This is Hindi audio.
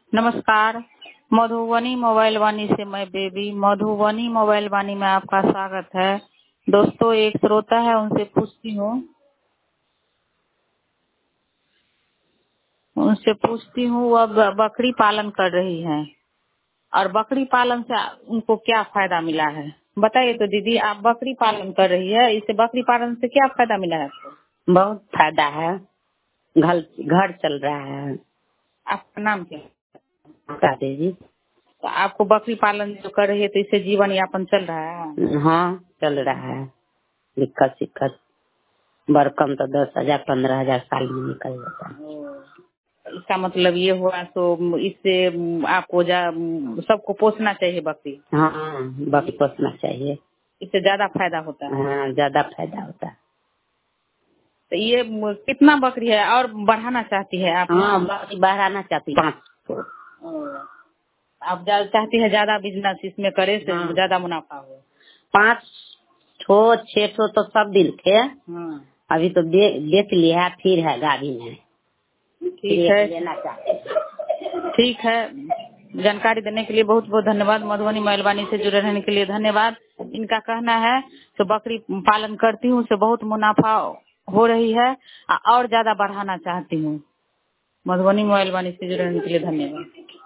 नमस्कार। मधुबनी मोबाइल वाणी से मैं बेबी। मधुबनी मोबाइल वाणी में आपका स्वागत है। दोस्तों, एक श्रोता है, उनसे पूछती हूँ वह बकरी पालन कर रही है और बकरी पालन से उनको क्या फायदा मिला है। बताइए तो दीदी, आप बकरी पालन कर रही है, इससे बकरी पालन से क्या फायदा मिला है आपको? बहुत फायदा है। घर घर चल रहा है। आपका नाम क्या है? बता दीजिए। तो आपको बकरी पालन जो कर रही है तो इससे जीवन यापन चल रहा है? हाँ, चल रहा है। दिक्कत सिक्कत बरकम तो 10,000 15,000 साल में निकल जाता है। इसका मतलब ये हुआ तो इससे आपको सबको पोसना चाहिए बकरी। हाँ, बकरी पोसना चाहिए। इससे ज्यादा फायदा होता है। हाँ, ज्यादा फायदा होता है। तो ये कितना बकरी है और बढ़ाना चाहती है आप? हाँ, बकरी बढ़ाना चाहती 5 को। आप चाहती है ज्यादा बिजनेस इसमें करे से ज्यादा मुनाफा हो? 5 ठो 6 ठो तो सब दिन थे। अभी तो बेच लिया, फिर है गाड़ी में। ठीक है, लेना चाहते हैं। ठीक है। जानकारी देने के लिए बहुत बहुत धन्यवाद। मधुबनी मेलवानी से जुड़े रहने के लिए धन्यवाद। इनका कहना है तो बकरी पालन करती हूँ, उससे बहुत मुनाफा हो रही है और ज्यादा बढ़ाना चाहती हूँ। मधुबनी मेलवानी से जुड़े रहने के लिए धन्यवाद।